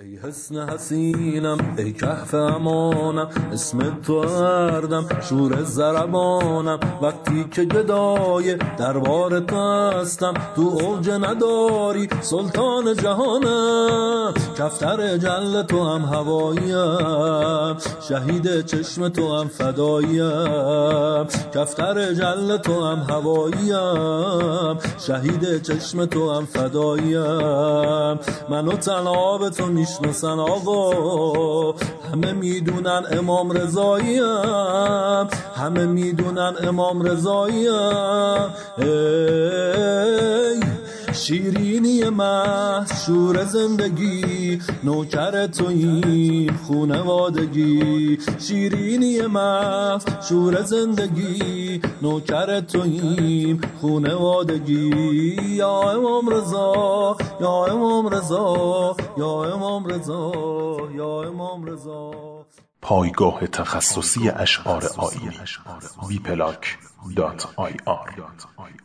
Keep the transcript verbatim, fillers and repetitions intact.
ای حسن حسینم، ای کهف امانم، اسم تو اردم شور زربانم. وقتی که گدای دربار تو هستم، تو اوج نداری سلطان جهانم. کفتر جل تو هم هواییم، شهید چشم تو هم فداییم. کفتر جل تو هم هواییم، شهید چشم تو هم فداییم. منو تنها به تو میشناسن آقا، همه میدونن امام رضاییم، همه میدونن امام رضاییم. ای شیرینی محض شور زندگی، نوکر توییم خونوادگی. شیرینی محض شور زندگی، نوکر توییم خونوادگی. یا امام رضا، یا امام رضا، یا امام رضا، یا امام رضا. پایگاه تخصصی اشعار آیینی وی پلاک دات آی آر